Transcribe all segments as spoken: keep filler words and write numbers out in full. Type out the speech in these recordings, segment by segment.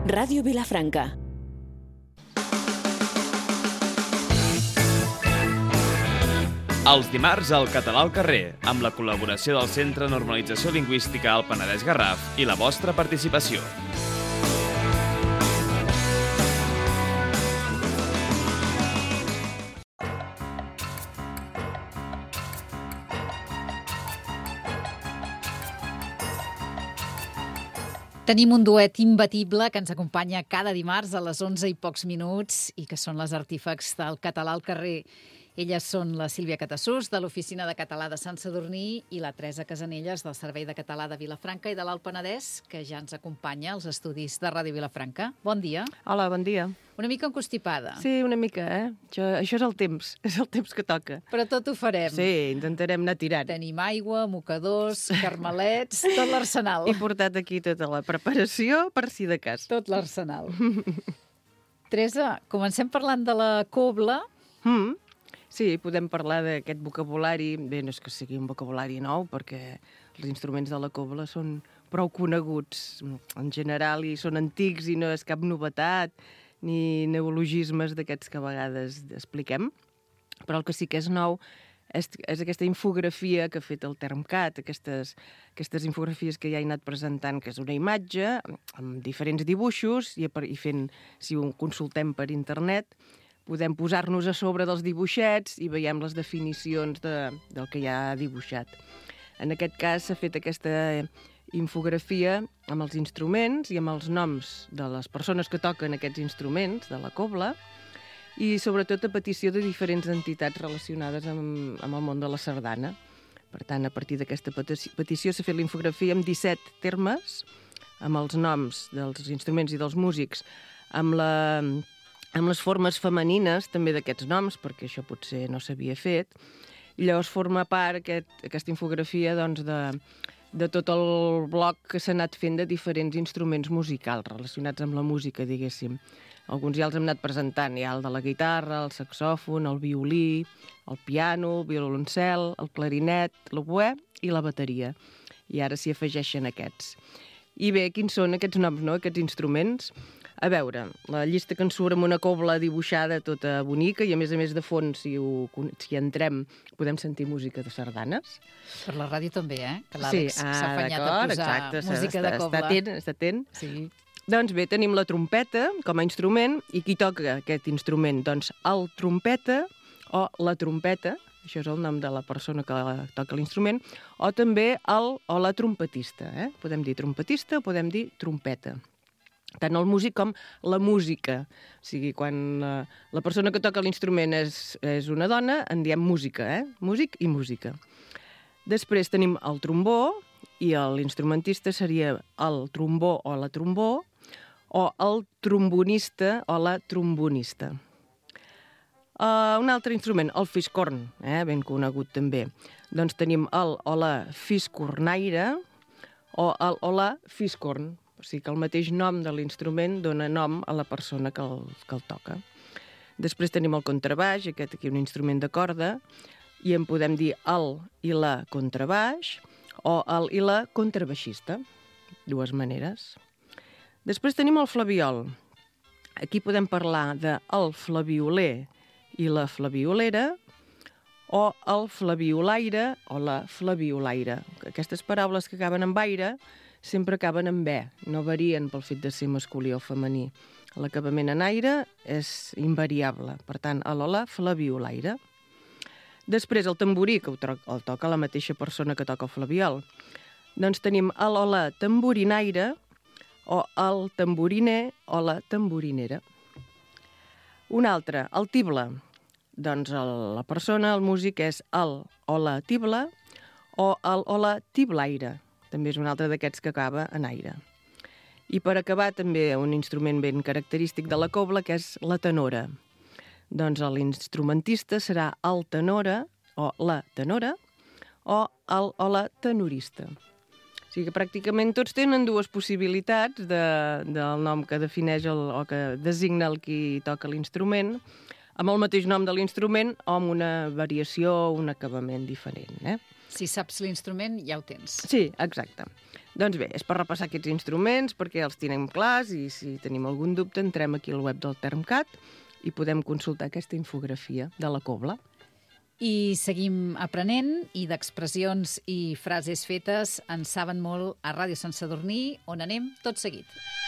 Ràdio Vilafranca. Els dimarts al Català al carrer, amb la col·laboració del Centre de Normalització Lingüística al Penedès Garraf i la vostra participació. Tenim un duet imbatible que ens acompanya cada dimarts a les onze i pocs minuts i que són les artífecs del Català al carrer. Elles són la Sílvia Catassús, de l'Oficina de Català de Sant Sadurní, i la Teresa Casanelles, del Servei de Català de Vilafranca i de l'Alt Penedès, que ja ens acompanya als estudis de Ràdio Vilafranca. Bon dia. Hola, bon dia. Una mica encostipada. Sí, una mica, eh? Això, això és el temps, és el temps que toca. Però tot ho farem. Sí, intentarem anar tirant. Tenim aigua, mocadors, carmelets, tot l'arsenal. He portat aquí tota la preparació per si de cas. Tot l'arsenal. Teresa, comencem parlant de la cobla. Mm. Sí, podem parlar d'aquest vocabulari. Bé, no és que sigui un vocabulari nou, perquè els instruments de la cobla són prou coneguts en general i són antics i no és cap novetat ni neologismes d'aquests que a vegades expliquem. Però el que sí que és nou és, és aquesta infografia que ha fet el Termcat, aquestes, aquestes infografies que ja he anat presentant, que és una imatge amb diferents dibuixos i, i fent, si ho consultem per internet, podem posar-nos a sobre dels dibuixets i veiem les definicions de, del que ja ha dibuixat. En aquest cas s'ha fet aquesta infografia amb els instruments i amb els noms de les persones que toquen aquests instruments de la cobla i sobretot a petició de diferents entitats relacionades amb, amb el món de la sardana. Per tant, a partir d'aquesta petició s'ha fet la infografia amb disset termes, amb els noms dels instruments i dels músics, amb la... amb les formes femenines també d'aquests noms, perquè això potser no s'havia fet, i llavors forma part aquest, aquesta infografia doncs, de, de tot el bloc que s'ha anat fent de diferents instruments musicals relacionats amb la música, diguéssim. Alguns ja els hem anat presentant, hi ha el de la guitarra, el saxòfon, el violí, el piano, el violoncel, el clarinet, l'oboè i la bateria. I ara s'hi afegeixen aquests. I bé, quins són aquests noms, no?, aquests instruments? A veure, la llista que ens surt amb una cobla dibuixada tota bonica i a més a més de fons, si, ho, si entrem, podem sentir música de sardanes. Per la ràdio també, eh? Que l'Àlex sí, ah, s'ha afanyat a posar exacte, música està, de cobla. Està atent, està atent. Sí. Doncs bé, tenim la trompeta com a instrument i qui toca aquest instrument? Doncs el trompeta o la trompeta, això és el nom de la persona que toca l'instrument, o també el o la trompetista. Eh? Podem dir trompetista o podem dir trompeta. Tant el músic com la música. O sigui, quan la, la persona que toca l'instrument és, és una dona, en diem música, eh? Músic i música. Després tenim el trombó, i l'instrumentista seria el trombó o la trombó, o el trombonista o la trombonista. Uh, un altre instrument, el fiscorn, eh? Ben conegut també. Doncs tenim el o la fiscornaire o el o la fiscorn. O sigui que el mateix nom de l'instrument dona nom a la persona que el, que el toca. Després tenim el contrabaix, aquest aquí un instrument de corda, i en podem dir el i la contrabaix o el i la contrabaixista, dues maneres. Després tenim el flabiol. Aquí podem parlar de el flavioler i la flaviolera o el flaviolaire o la flaviolaire. Aquestes paraules que acaben amb aire sempre acaben en be, no varien pel fet de ser masculí o femení. L'acabament en aire és invariable, per tant, el o la flaviolaire. Després, el tamborí, que el toca la mateixa persona que toca el flabiol. Doncs tenim el o la tamborinaire o el tamboriner o la tamborinera. Un altre, el tible. Doncs el, la persona, el músic, és el o la tibla o el o la tiblaire. També és un altre d'aquests que acaba en aire. I per acabar també un instrument ben característic de la cobla, que és la tenora. Doncs l'instrumentista serà el tenora o la tenora o el o la tenorista. O sigui que pràcticament tots tenen dues possibilitats de, del nom que defineix el, o que designa el qui toca l'instrument, amb el mateix nom de l'instrument o amb una variació o un acabament diferent, eh? Si saps l'instrument, ja ho tens. Sí, exacte. Doncs bé, és per repassar aquests instruments, perquè els tenim clars i si tenim algun dubte entrem aquí al web del Termcat i podem consultar aquesta infografia de la cobla. I seguim aprenent i d'expressions i frases fetes en saben molt a Ràdio Sant Sadurní, on anem tot seguit.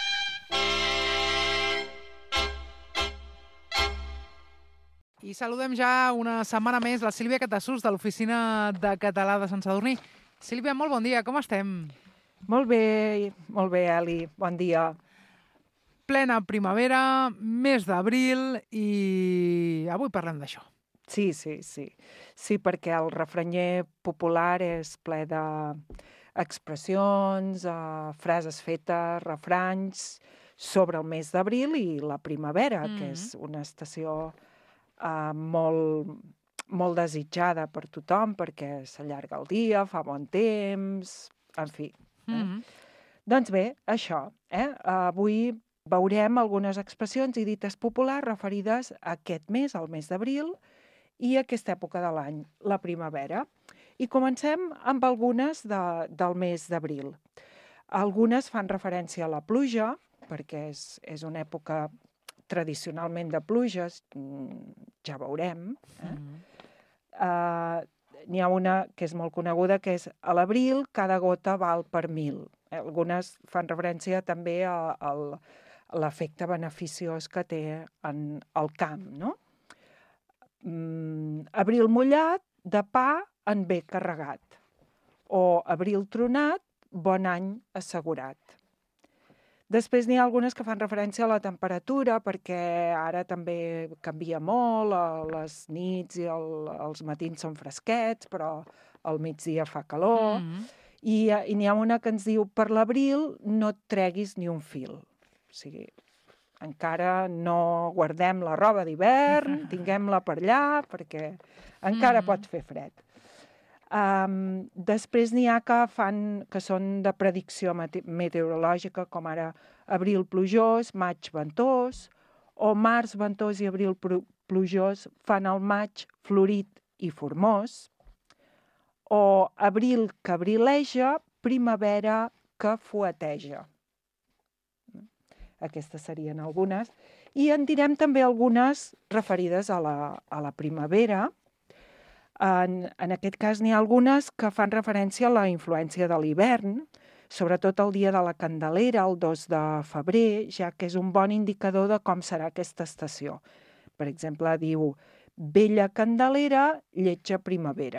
I saludem ja una setmana més la Sílvia Catasús de l'Oficina de Català de Sant Sadurní. Sílvia, molt bon dia, com estem? Molt bé, molt bé, Eli. Bon dia. Plena primavera, mes d'abril i avui parlem d'això. Sí, sí, sí. Sí, perquè el refranyer popular és ple d'expressions, uh, frases fetes, refranys sobre el mes d'abril i la primavera, mm-hmm. que és una estació uh, molt, molt desitjada per tothom perquè s'allarga el dia, fa bon temps, en fi. Eh? Mm-hmm. Doncs bé, això. Eh? Avui veurem algunes expressions i dites populars referides a aquest mes, al mes d'abril, i aquesta època de l'any, la primavera. I comencem amb algunes de, del mes d'abril. Algunes fan referència a la pluja, perquè és, és una època tradicionalment de pluges, ja veurem. Eh? Mm-hmm. Uh, N'hi ha una que és molt coneguda, que és a l'abril cada gota val per mil. Algunes fan referència també a, a l'efecte beneficiós que té en el camp, no? Mm, abril mullat, de pa en ve carregat. O abril tronat, bon any assegurat. Després n'hi ha algunes que fan referència a la temperatura, perquè ara també canvia molt, les nits i el, els matins són fresquets, però al migdia fa calor. Mm-hmm. I, i n'hi ha una que ens diu, per l'abril no et treguis ni un fil. O sigui, encara no guardem la roba d'hivern, tinguem-la per allà, perquè encara mm-hmm. pot fer fred. Um, després n'hi ha que fan que són de predicció meteorològica, com ara abril plujós, maig ventós, o març ventós i abril plujós fan el maig florit i formós, o abril que abrileja, primavera que fueteja. Aquestes serien algunes. I en direm també algunes referides a la, a la primavera. En, en aquest cas n'hi ha algunes que fan referència a la influència de l'hivern, sobretot el dia de la Candelera, el dos de febrer, ja que és un bon indicador de com serà aquesta estació. Per exemple, diu, vella Candelera, lletja primavera.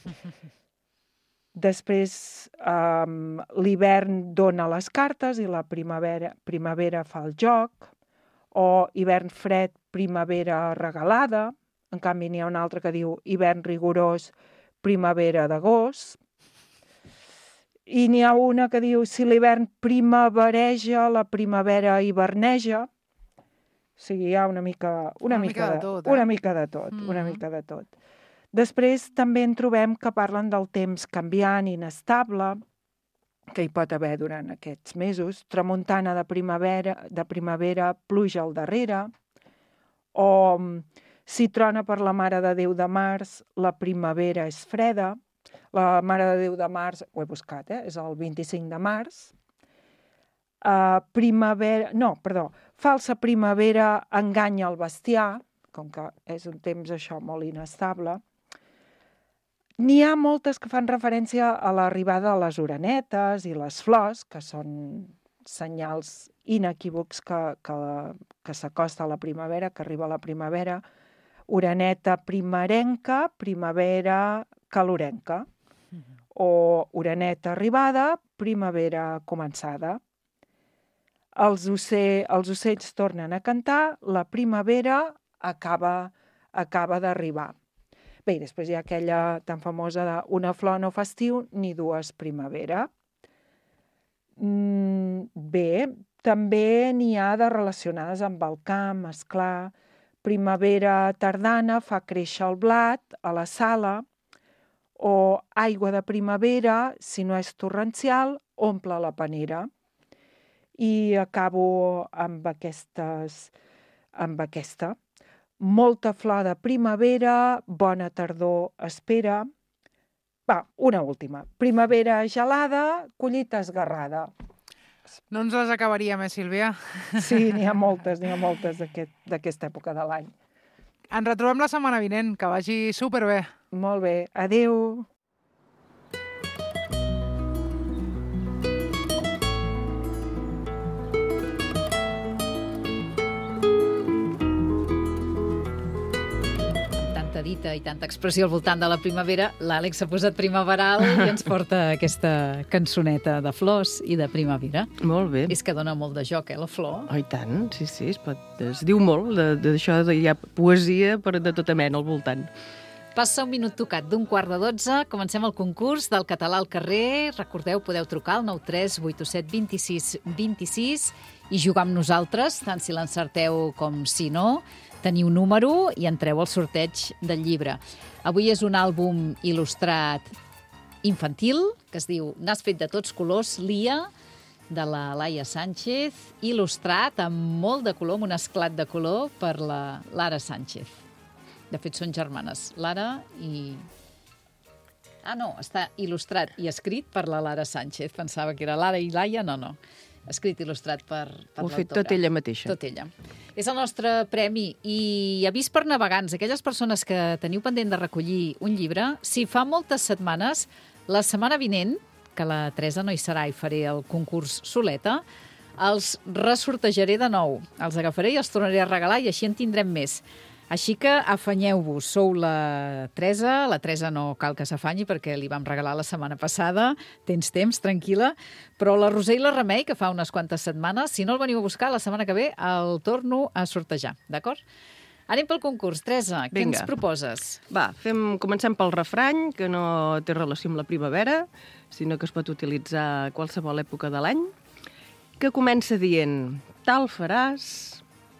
Després, um, l'hivern dona les cartes i la primavera, primavera fa el joc, o hivern fred, primavera regalada. En canvi, n'hi ha un altre que diu hivern rigorós, primavera d'agost. I n'hi ha una que diu si l'hivern primavereja, la primavera hiverneja. O sigui, hi ha una mica, una una mica, mica de, de tot, eh? una mica de tot, mm. una mica de tot. Després també en trobem que parlen del temps canviant, inestable, que hi pot haver durant aquests mesos. Tramuntana de primavera, de primavera pluja al darrere. O si trona per la Mare de Déu de març, la primavera és freda. La Mare de Déu de març, ho he buscat, eh? És el vint-i-cinc de març. Uh, primavera, no, perdó, falsa primavera enganya el bestiar, com que és un temps això molt inestable. N'hi ha moltes que fan referència a l'arribada de les orenetes i les flors, que són senyals inequívocs que, que, que s'acosta a la primavera, que arriba a la primavera. Oreneta primerenca, primavera calorenca. Mm-hmm. O oreneta arribada, primavera començada. Els, ocell, els ocells tornen a cantar, la primavera acaba, acaba d'arribar. Bé, i després hi ha aquella tan famosa de una flor no fa estiu ni dues primavera. Mm, bé, també n'hi ha de relacionades amb el camp, esclar. Primavera tardana fa créixer el blat a la sala, o aigua de primavera, si no és torrencial, omple la panera. I acabo amb, aquestes, amb aquesta. Molta flor de primavera, bona tardor espera. Va, una última. Primavera gelada, collita esgarrada. No ens les acabaríem, eh, Sílvia? Sí, n'hi ha moltes, n'hi ha moltes d'aquest- d'aquesta època de l'any. Ens retrobem la setmana vinent, que vagi superbé. Molt bé, adéu. Tanta dita i tanta expressió al voltant de la primavera, l'Àlex s'ha posat primaveral i ens porta aquesta cançoneta de flors i de primavera. Molt bé. És que dona molt de joc, eh, la flor. Oh, i tant, sí, sí, es, pot, es diu molt de- d'això, de, hi ha poesia per de tota mena al voltant. Passa un minut tocat d'un quart de dotze. Comencem el concurs del català al carrer. Recordeu, podeu trucar al nou tres vuit set dos sis dos sis i jugar amb nosaltres, tant si l'encerteu com si no. Teniu número i entreu al sorteig del llibre. Avui és un àlbum il·lustrat infantil, que es diu N'has fet de tots colors, Lia, de la Laia Sánchez, il·lustrat amb molt de color, amb un esclat de color, per la Lara Sánchez. De fet, són germanes, Lara i... Ah, no, està il·lustrat i escrit per la Lara Sánchez. Pensava que era Lara i Laia, no, no. Escrit i il·lustrat per, per Ho ha fet l'autora. tot ella mateixa. Tot ella. És el nostre premi i avís per navegants, aquelles persones que teniu pendent de recollir un llibre, si fa moltes setmanes, la setmana vinent, que la Teresa no hi serà i faré el concurs soleta, els ressortejaré de nou. Els agafaré i els tornaré a regalar i així en tindrem més. Així que afanyeu-vos, sou la Teresa, la Teresa no cal que s'afanyi perquè li vam regalar la setmana passada, tens temps, tranquil·la, però la Roser i la Remei, que fa unes quantes setmanes, si no el veniu a buscar, la setmana que ve el torno a sortejar, d'acord? Anem pel concurs. Teresa, què Vinga. ens proposes? Va, fem, comencem pel refrany, que no té relació amb la primavera, sinó que es pot utilitzar a qualsevol època de l'any, que comença dient tal faràs,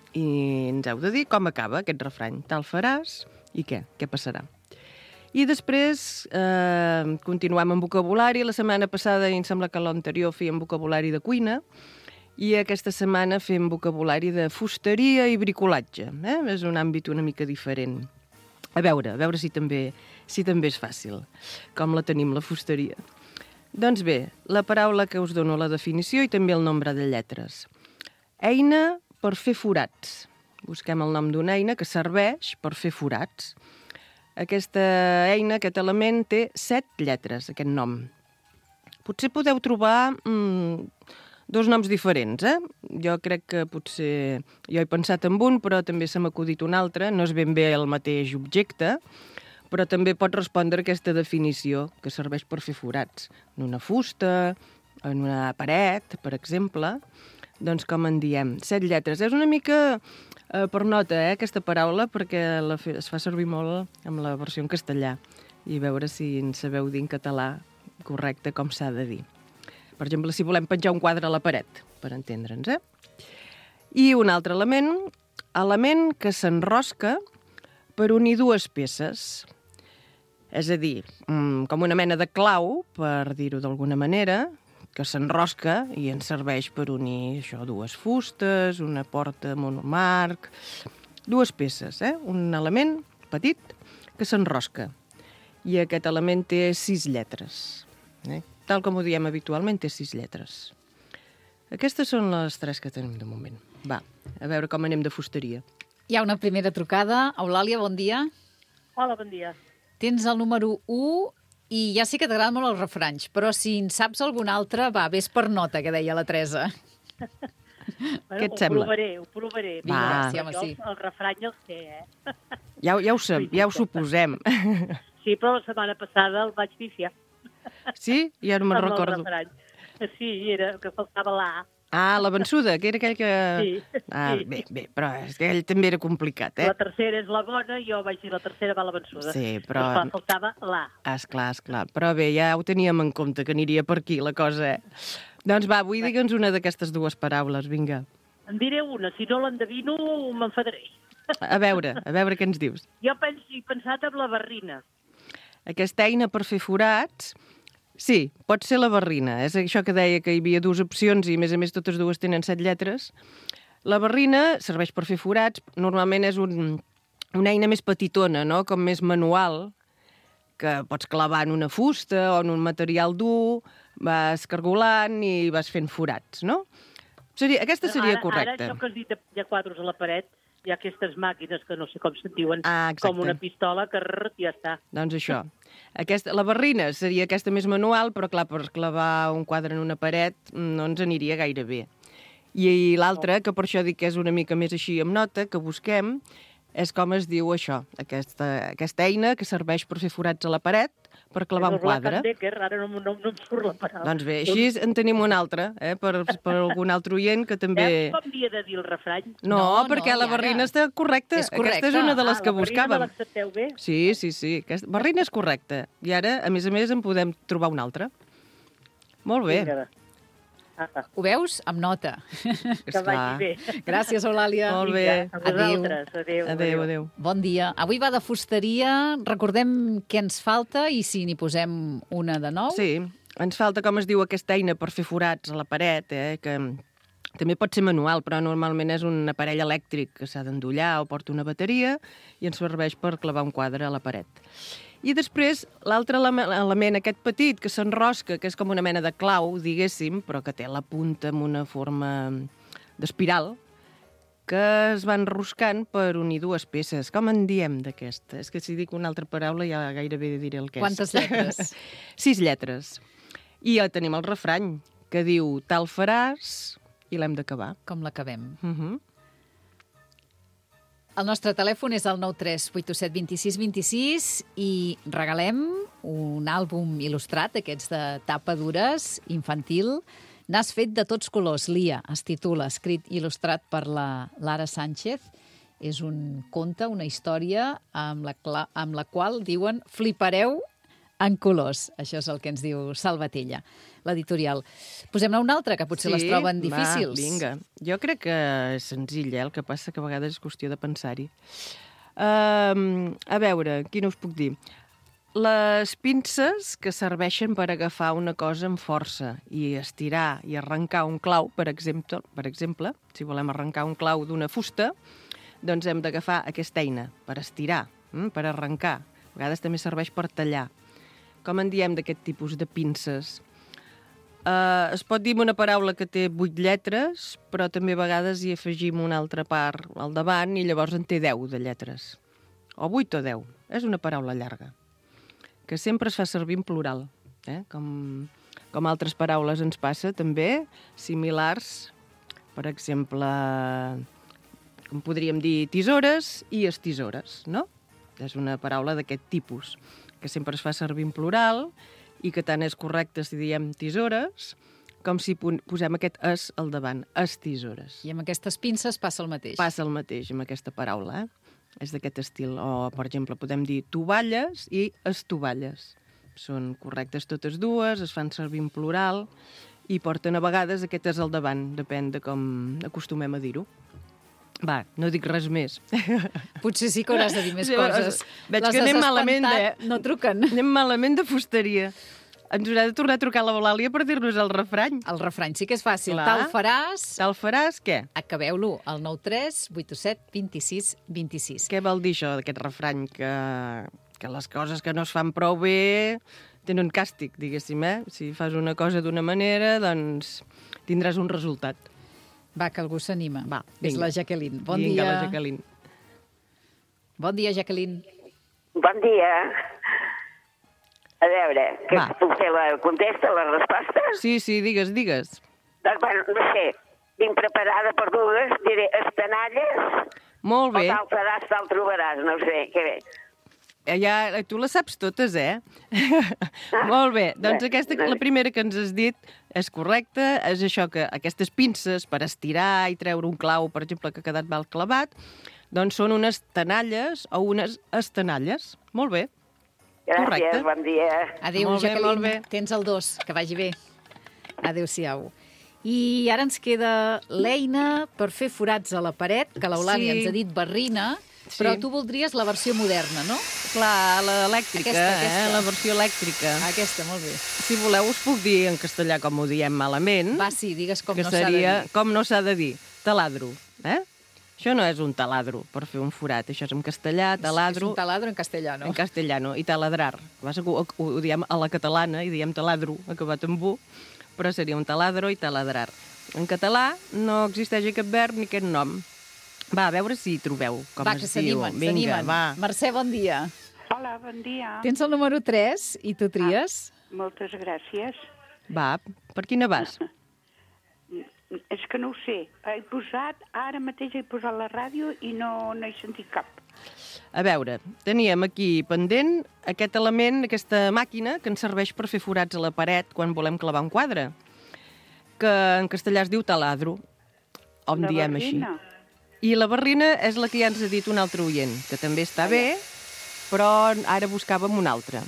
i ens heu de dir com acaba aquest refrany. Tal faràs i què? Què passarà? I després eh, continuem amb vocabulari. La setmana passada, i em sembla que l'anterior, fèiem vocabulari de cuina, i aquesta setmana fem vocabulari de fusteria i bricolatge. Eh? És un àmbit una mica diferent. A veure, a veure si també, si també és fàcil, com la tenim, la fusteria. Doncs bé, la paraula que us dono la definició i també el nombre de lletres. Eina per fer forats. Busquem el nom d'una eina que serveix per fer forats. Aquesta eina, aquest element, té set lletres, aquest nom. Potser podeu trobar mm, dos noms diferents, eh? Jo crec que potser... Jo he pensat en un, però també se m'ha acudit un altre. No és ben bé el mateix objecte, però també pot respondre a aquesta definició, que serveix per fer forats. En una fusta, en una paret, per exemple. Doncs com en diem, set lletres. És una mica eh, per nota, eh, aquesta paraula, perquè la fe, es fa servir molt amb la versió en castellà. I veure si en sabeu dir en català correcte com s'ha de dir. Per exemple, si volem penjar un quadre a la paret, per entendre'ns, eh? I un altre element, element que s'enrosca per unir dues peces. És a dir, com una mena de clau, per dir-ho d'alguna manera, que s'enrosca i ens serveix per unir això, dues fustes, una porta monomarc, dues peces, eh? Un element petit que s'enrosca. I aquest element té sis lletres. Eh? Tal com ho diem habitualment, té sis lletres. Aquestes són les tres que tenim de moment. Va, a veure com anem de fusteria. Hi ha una primera trucada. Eulàlia, bon dia. Hola, bon dia. Tens el número u i ja sé que t'agraden molt els refranys, però si en saps algun altre, va, vés per nota, que deia la Teresa. Bueno, Què et ho sembla? provaré, ho provaré. Vinga, Va. sí, home, jo sí. el refrany el sé, eh? Ja, ja, ho, sap, ja ho suposem. Sí, però la setmana passada el vaig pifiar. Sí? Ja no me'n amb el recordo. refrany. Sí, era que faltava l'A. Ah, la vençuda, que era aquell que... Sí, Ah, sí. bé, bé, però és que ell també era complicat, eh? La tercera és la bona, jo vaig dir la tercera va la vençuda. Sí, però- Però clar, faltava l'A. Esclar, esclar. Però bé, ja ho teníem en compte, que aniria per aquí la cosa, eh? Doncs va, avui digue'ns una d'aquestes dues paraules, vinga. En diré una, si no l'endevino m'enfadaré. A veure, a veure què ens dius. Jo penso, he pensat en la barrina. Aquesta eina per fer forats... Sí, pot ser la barrina. És això que deia que hi havia dues opcions i, a més a més, totes dues tenen set lletres. La barrina serveix per fer forats. Normalment és un, una eina més petitona, no? Com més manual. que pots clavar en una fusta o en un material dur, vas cargolant i vas fent forats, no? Seria, aquesta seria ara, correcta. Ara, això que has dit de hi ha quadros a la paret, hi ha aquestes màquines que no sé com se'n diuen, Ah, exacte. com una pistola, que rrr, ja està. Doncs això. Aquesta, la barrina seria aquesta més manual, però clar, per clavar un quadre en una paret no ens aniria gaire bé. I l'altra, que per això dic que és una mica més així amb nota, que busquem, és com es diu això, aquesta, aquesta eina que serveix per fer forats a la paret, per clavar un És el Black quadre. and Decker, ara no, no, no em surt la paraula. Doncs bé, així en tenim un altre, eh, per, per algun altre oient que també... Veus com havia de dir el refrany? No, No, perquè no, la i barrina ara- està correcta. És correcta. Aquesta és una de les Ah, que la barrina buscàvem. me l'accepteu bé? Sí, sí, sí. Aquesta barrina és correcta. I ara, a més a més, en podem trobar una altra. Molt bé. Vinga, va. Ah, Ho veus? Amb nota. que Esclar. vagi bé. Gràcies, Eulàlia. Molt bé. A vosaltres. Adéu. Adéu, adéu. Bon dia. Avui va de fusteria. Recordem què ens falta i si n'hi posem una de nou. Sí, ens falta, com es diu, aquesta eina per fer forats a la paret, eh, que també pot ser manual, però normalment és un aparell elèctric que s'ha d'endollar o porta una bateria i ens serveix per clavar un quadre a la paret. I després, l'altre ele- element, aquest petit, que s'enrosca, que és com una mena de clau, diguéssim, però que té la punta amb una forma d'espiral, que es va enroscant per unir dues peces. Com en diem d'aquesta? És que si dic una altra paraula ja gairebé diré el que és. Quantes lletres? Sis lletres. I ja tenim el refrany, que diu tal faràs i l'hem d'acabar. Com l'acabem? Uh -huh. El nostre telèfon és el nou tres vuit set dos sis dos sis i regalem un àlbum il·lustrat, aquests de tapa dures, infantil. N'has fet de tots colors, Lia, es titula, escrit i il·lustrat per la Lara Sánchez. És un conte, una història amb la, cla amb la qual diuen flipareu en colors. Això és el que ens diu Salvatella, l'editorial. Posem-ne un altre, que potser les troben difícils. Va, vinga. Jo crec que és senzill, eh? El que passa que a vegades és qüestió de pensar-hi. Um, a veure, quina us puc dir? Les pinces que serveixen per agafar una cosa amb força i estirar i arrencar un clau, per exemple, per exemple, si volem arrencar un clau d'una fusta, doncs hem d'agafar aquesta eina per estirar, per arrencar. A vegades també serveix per tallar. Com en diem d'aquest tipus de pinces? Uh, es pot dir una paraula que té vuit lletres, però també a vegades hi afegim una altra part al davant i llavors en té deu de lletres. O vuit o deu. És una paraula llarga, que sempre es fa servir en plural, eh? com, com altres paraules ens passa també, similars, per exemple, com podríem dir tisores i estisores, no? És una paraula d'aquest tipus, que sempre es fa servir en plural i que tant és correcte si diem tisores com si posem aquest es al davant, estisores. I amb aquestes pinces passa el mateix. Passa el mateix amb aquesta paraula, eh? És d'aquest estil. O, per exemple, podem dir tovalles i estovalles. Són correctes totes dues, es fan servir en plural i porten a vegades aquest es al davant, depèn de com acostumem a dir-ho. Va, no dic res més. Potser sí que hauràs de dir més Sí, coses. veig Les que has anem malament, espantat, eh? No truquen. Anem malament de fusteria. Ens haurà de tornar a trucar a l'Eulàlia per dir-nos el refrany. El refrany sí que és fàcil. Clar. Tal faràs... Te'l faràs, què? Acabeu-lo al nou tres vuit set dos sis dos sis. Què vol dir això, d'aquest refrany? Que, que les coses que no es fan prou bé tenen càstig, diguéssim, eh? Si fas una cosa d'una manera, doncs tindràs un resultat. Va, que algú s'anima. Va, És vinga. la Jacqueline. Bon Vinga, dia. la Jacqueline. Bon dia, Jacqueline. Bon dia. A veure, que Va. puc fer la contesta, la resposta? Sí, sí, digues, digues. Doncs, bueno, no sé, vinc preparada per dues, diré estenalles, Molt bé. o tal faràs, tal trobaràs, no ho sé, què bé. Eh, Ja, tu les saps totes, eh? Molt bé. Doncs aquesta, la primera que ens has dit és correcta. És això, que aquestes pinces per estirar i treure un clau, per exemple, que ha quedat mal clavat, doncs són unes tenalles o unes estenalles. Molt bé. Gràcies, Correcte. bon dia. Adéu, Molt bé, Jacqueline. molt bé. Tens el dos, que vagi bé. Adéu-siau. I ara ens queda l'eina per fer forats a la paret, que l'Eulàlia Sí. ens ha dit barrina, Sí. però tu voldries la versió moderna, no? Clar, l'elèctrica, Aquesta, aquesta. eh? La versió elèctrica. Aquesta, molt bé. Si voleu, us puc dir en castellà com ho diem malament. Va, sí, digues com que no s'ha de seria dir. com no s'ha de dir. Taladro, eh? Això no és un taladro per fer un forat, això és en castellà, taladro... És un taladro en castellano. En castellano, i taladrar. Ho, ho, ho diem a la catalana i diem taladro, acabat amb u, però seria un taladro i taladrar. En català no existeix aquest verb ni aquest nom. Va, a veure si trobeu com va, es que diu. s'animen, Vinga, s'animen. va. Mercè, bon dia. Hola, bon dia. Tens el número tres i tu tries? Ah, moltes gràcies. Va, per quina vas? És que no ho sé. He posat, ara mateix he posat la ràdio i no, no he sentit cap. A veure, teníem aquí pendent aquest element, aquesta màquina que ens serveix per fer forats a la paret quan volem clavar un quadre, que en castellà es diu taladro, o en La diem barrina. així. I la barrina és la que ja ens ha dit un altre oient, que també està bé, però ara buscàvem un altre.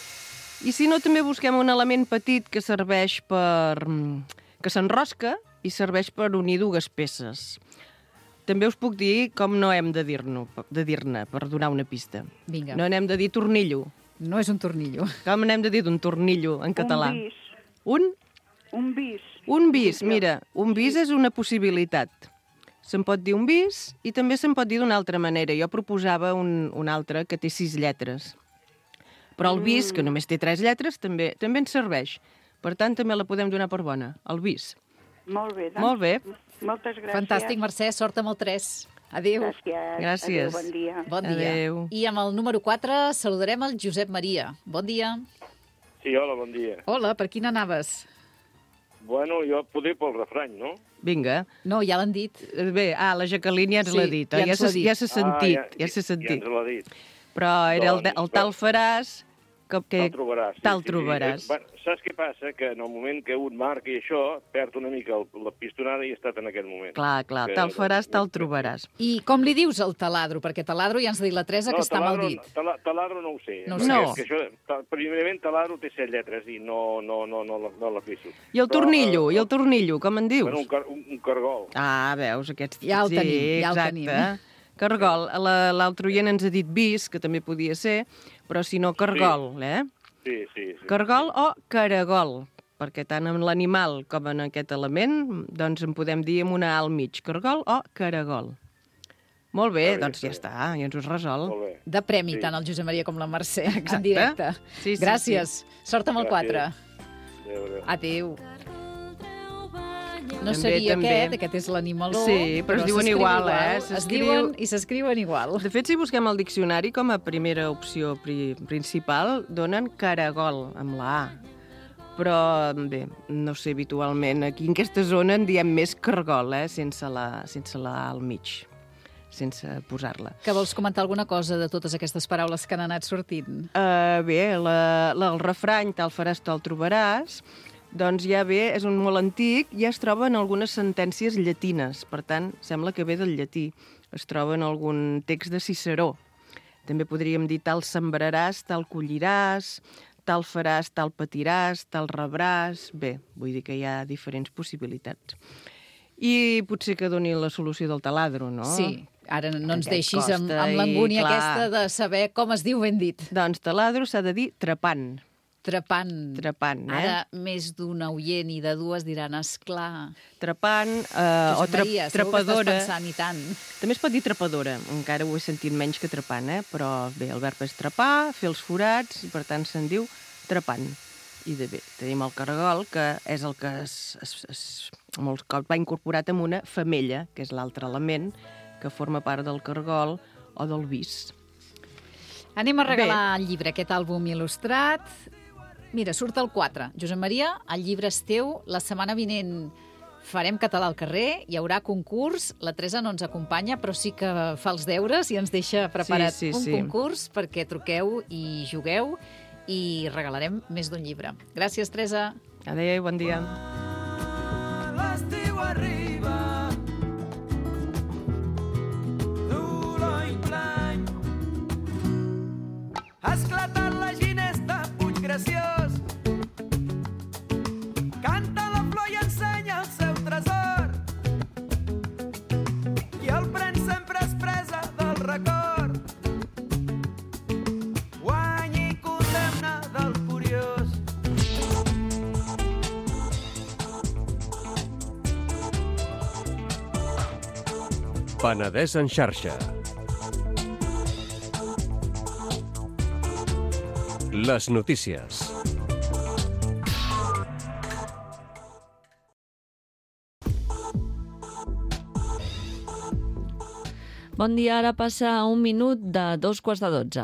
I si no, també busquem un element petit que serveix per... que s'enrosca i serveix per unir dues peces. També us puc dir com no hem de dir-ne, de dir-ne per donar una pista. Vinga. No n'hem de dir tornillo. No és un tornillo. Com n'hem de dir d'un tornillo en català? Un bis. Un? Un bis. Un bis, mira, un bis és una possibilitat. Se'n pot dir un bis i també se'n pot dir d'una altra manera. Jo proposava un, un altre que té sis lletres. Però el bis, que només té tres lletres, també també ens serveix. Per tant, també la podem donar per bona, el bis. Molt bé, doncs. Molt bé. Moltes gràcies. Fantàstic, Mercè, sort amb el tres. Adéu. Gràcies. Gràcies. Adéu, bon dia. Bon dia. Adéu. I amb el número quatre saludarem el Josep Maria. Bon dia. Sí, hola, bon dia. Hola, per quina anaves? Bueno, jo poder pel refrany, no? Vinga. No, ja l'han dit. Bé, ah, la Jacqueline ja ens Sí, l'ha dit. ja Ja ens l'ha s'ha dit. ja s'ha sentit, Ah, ja s'ha Ja sentit. ens l'ha dit. Però era el, de- el Doncs, tal faràs... Que, que... Te'l trobaràs. Sí, Te'l sí, trobaràs. Sí. Bueno, saps què passa? Que en el moment que un marca i això, perd una mica el, la pistonada i ha estat en aquell moment. Clar, clar, Que- te'l faràs, te'l trobaràs. I com li dius al taladro? Perquè taladro ja ens ha dit la Teresa que està mal taladro, dit. tala- Taladro no ho sé. No ho perquè sé. és Que això, ta, primerament, taladro té set lletres i no, no, no, no, no, no la fisso. I el Però, tornillo, eh, i el tornillo, com en dius? Bueno, un, car un, un cargol. Ah, veus, aquests... Ja el sí, tenim, ja el exacte. tenim. Cargol. La- L'altre oient ens ha dit bis, que també podia ser, però si no, cargol, eh? Sí, sí, sí. Cargol o caragol, perquè tant en l'animal com en aquest element, doncs en podem dir amb una A al mig, cargol o caragol. Molt bé, Està bé, doncs ja està està, ja ens ho resol. Molt bé. De premi, Sí. tant el Josep Maria com la Mercè, Exacte. en directe. Sí, sí, Gràcies. Sort amb el Gràcies. quatre. Adéu, adéu. Adéu. No També, seria també. aquest, aquest és l'animaló. Sí, però es diuen s'escriu igual, eh? Es S'escriu- diuen i s'escriuen igual. De fet, si busquem el diccionari com a primera opció pri principal, donen caragol, amb la A. Però, bé, no sé, habitualment, aquí en aquesta zona en diem més cargol, eh? Sense la, sense la A al mig, sense posar-la. Que vols comentar alguna cosa de totes aquestes paraules que han anat sortint? Uh, bé, la, la, el refrany, tal faràs, tal trobaràs, doncs ja bé, és un molt antic, ja es troba en algunes sentències llatines, per tant, sembla que ve del llatí. Es troba en algun text de Ciceró. També podríem dir tal sembraràs, tal colliràs, tal faràs, tal patiràs, tal rebràs... Bé, vull dir que hi ha diferents possibilitats. I potser que doni la solució del taladro, no? Sí, ara no ens Aquest deixis amb, costa amb i, l'angúnia clar. aquesta de saber com es diu ben dit. Doncs taladro s'ha de dir trepant. Trepant. Trepant, eh? Ara més d'un oient i de dues diran, esclar. Trepant eh, o Josep tra Maria, segur que trepadora. estàs pensant, i tant. També es pot dir trepadora, encara ho he sentit menys que trepant, eh? Però bé, el verb és trepar, fer els forats, i per tant se'n diu trepant. I de bé, tenim el caragol, que és el que es, es, es, molts cops va incorporat amb una femella, que és l'altre element, que forma part del caragol o del bis. Anem a regalar Bé. el llibre, aquest àlbum il·lustrat. Mira, surt el quatre. Josep Maria, el llibre és teu. La setmana vinent farem català al carrer, hi haurà concurs. La Teresa no ens acompanya, però sí que fa els deures i ens deixa preparat Sí, sí, un sí. concurs perquè truqueu i jugueu i regalarem més d'un llibre. Gràcies, Teresa. Adéu, bon dia. L'estiu arriba, dolor i plany. Ha esclatat la ginesta, Puig Graciós. Canta la flor i ensenya el seu tresor. I el pren sempre és presa del record. Guany i condemna del curiós. Penedès en xarxa. Les notícies. Bon dia, ara passa un minut de dos quarts de dotze.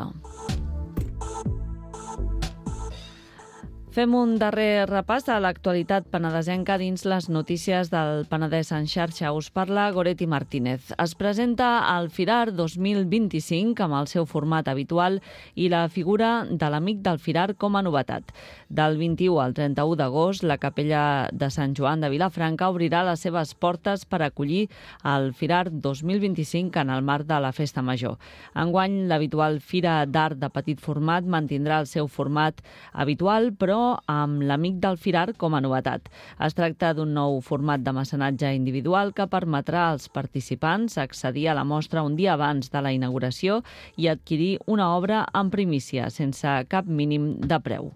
Fem un darrer repàs de l'actualitat penedesenca dins les notícies del Penedès en xarxa. Us parla Goretti Martínez. Es presenta el Firar dos mil vint-i-cinc amb el seu format habitual i la figura de l'Amic del Firar com a novetat. Del vint-i-u al trenta-u d'agost, la capella de Sant Joan de Vilafranca obrirà les seves portes per acollir el Firar dos mil vint-i-cinc en el marc de la Festa Major. Enguany, l'habitual Fira d'Art de petit format mantindrà el seu format habitual, però amb l'Amic del Firar com a novetat. Es tracta d'un nou format de mecenatge individual que permetrà als participants accedir a la mostra un dia abans de la inauguració i adquirir una obra en primícia, sense cap mínim de preu.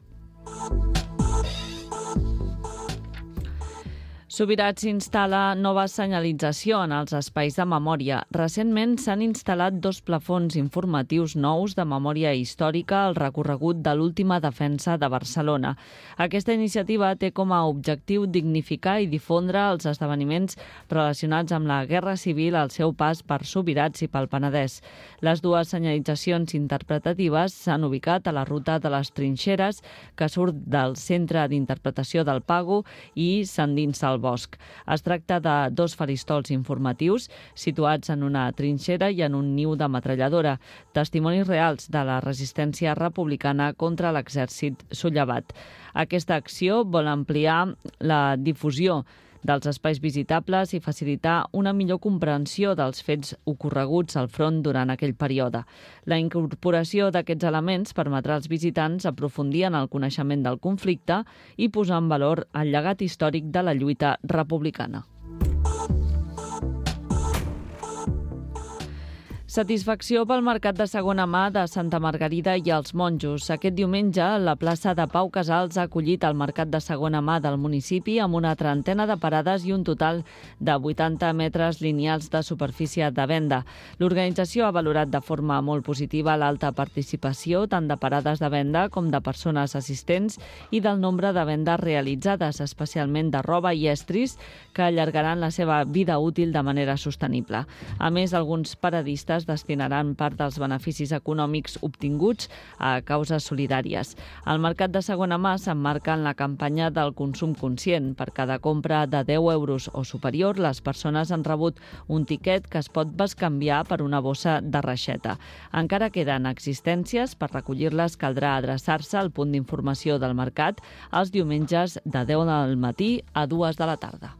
Subirats instal·la nova senyalització en els espais de memòria. Recentment s'han instal·lat dos plafons informatius nous de memòria històrica al recorregut de l'última defensa de Barcelona. Aquesta iniciativa té com a objectiu dignificar i difondre els esdeveniments relacionats amb la Guerra Civil al seu pas per Subirats i pel Penedès. Les dues senyalitzacions interpretatives s'han ubicat a la ruta de les Trinxeres, que surt del Centre d'Interpretació del Pago i s'endinsa al bosc. Es tracta de dos faristols informatius situats en una trinxera i en un niu de metralladora, testimonis reals de la resistència republicana contra l'exèrcit sollevat. Aquesta acció vol ampliar la difusió dels espais visitables i facilitar una millor comprensió dels fets ocorreguts al front durant aquell període. La incorporació d'aquests elements permetrà als visitants aprofundir en el coneixement del conflicte i posar en valor el llegat històric de la lluita republicana. Satisfacció pel mercat de segona mà de Santa Margarida i els Monjos. Aquest diumenge, la plaça de Pau Casals ha acollit el mercat de segona mà del municipi amb una trentena de parades i un total de vuitanta metres lineals de superfície de venda. L'organització ha valorat de forma molt positiva l'alta participació tant de parades de venda com de persones assistents i del nombre de vendes realitzades, especialment de roba i estris, que allargaran la seva vida útil de manera sostenible. A més, alguns paradistes destinaran part dels beneficis econòmics obtinguts a causes solidàries. El mercat de segona mà s'emmarca en la campanya del consum conscient. Per cada compra de deu euros o superior, les persones han rebut un tiquet que es pot bescanviar per una bossa de reixeta. Encara queden existències. Per recollir-les caldrà adreçar-se al punt d'informació del mercat els diumenges de deu del matí a dues de la tarda.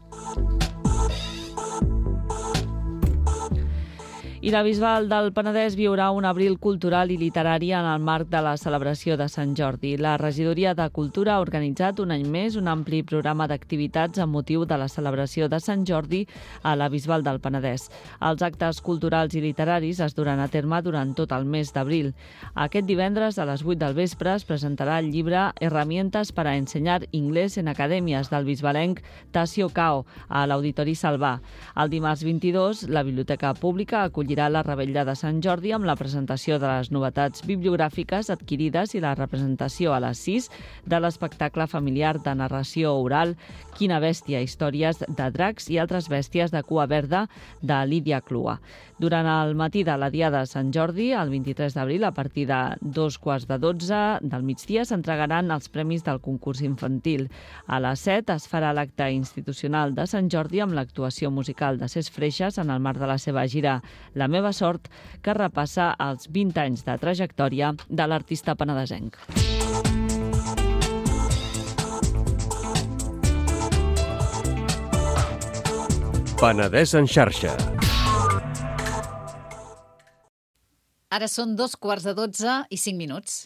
I la Bisbal del Penedès viurà un abril cultural i literari en el marc de la celebració de Sant Jordi. La Regidoria de Cultura ha organitzat un any més un ampli programa d'activitats amb motiu de la celebració de Sant Jordi a la Bisbal del Penedès. Els actes culturals i literaris es duran a terme durant tot el mes d'abril. Aquest divendres a les vuit del vespre es presentarà el llibre Herramientas para enseñar inglés en acadèmies del bisbalenc Tasio Cao a l'Auditori Salvà. El dimarts vint-i-dos, la Biblioteca Pública acollirà la Revetlla de Sant Jordi amb la presentació de les novetats bibliogràfiques adquirides i la representació a les sis de l'espectacle familiar de narració oral Quina bèstia, històries de dracs i altres bèsties de cua verda de Lídia Clua. Durant el matí de la Diada de Sant Jordi, el vint-i-tres d'abril, a partir de dos quarts de dotze del migdia, s'entregaran els premis del concurs infantil. A les set es farà l'acte institucional de Sant Jordi amb l'actuació musical de Ses Freixes en el marc de la seva gira La meva sort, que repassa els vint anys de trajectòria de l'artista penedesenc. Penedès en xarxa. Ara són dos quarts de dotze i cinc minuts.